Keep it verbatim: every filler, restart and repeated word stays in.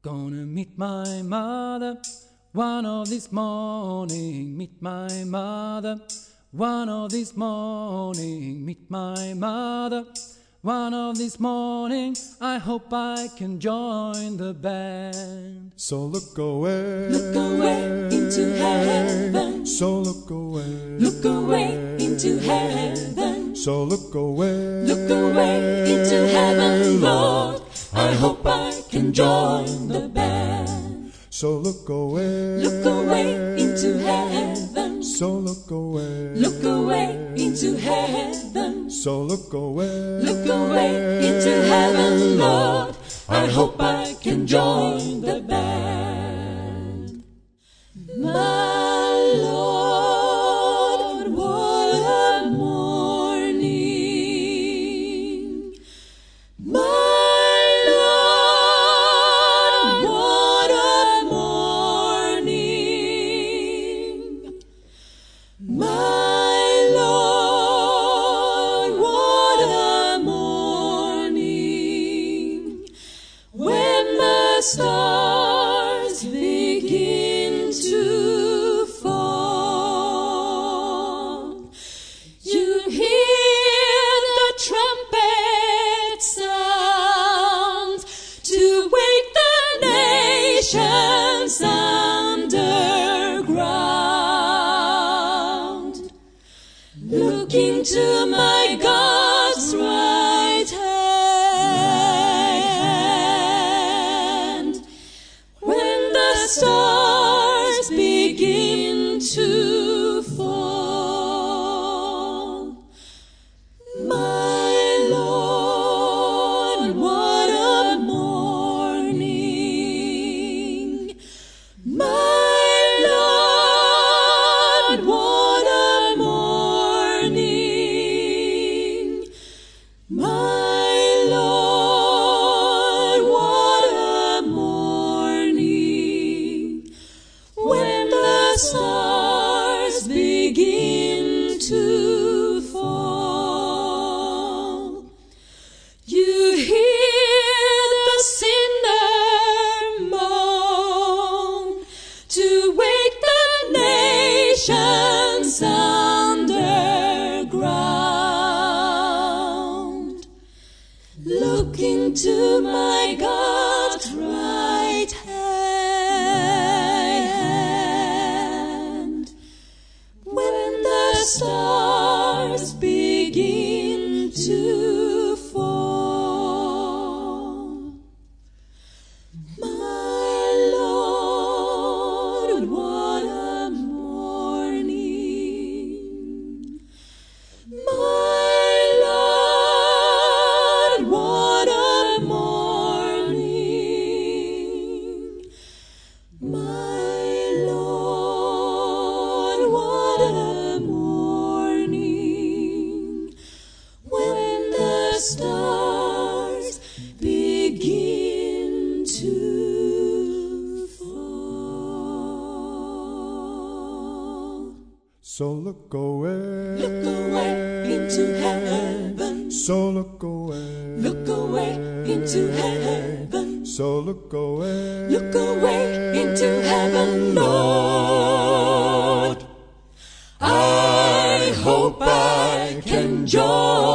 Gonna meet my mother one of this morning. Meet my mother one of this morning. Meet my mother one of this morning. I hope I can join the band. So look away, look away into heaven. So look away, look away into heaven. So look away, look away into heaven, Lord. I hope I can join the band. So look away, look away into heaven. So look away, look away into heaven. So look away, look away into heaven, Lord. I hope I can join the band. My Lord, what a morning. My Lord, what a morning. My Lord, what a morning. When the stars begin to fall, you hear the trumpet sounds to wake the nations underground. Looking to my God's right hand, when the stars begin to fall. My Lord, what a morning. My Lord, what a morning. My Lord, what a morning. When the stars begin to fall, you hear the sinner moan to wake the nations underground. Looking to my God's right hand, when the stars begin to fall. My Lord, what a morning. My Lord, what a morning. My Lord, what a morning. When the stars begin to fall. So look away, Look away into heaven. So look away, Look away into heaven. So look away, Look away into heaven, Lord. I hope I can join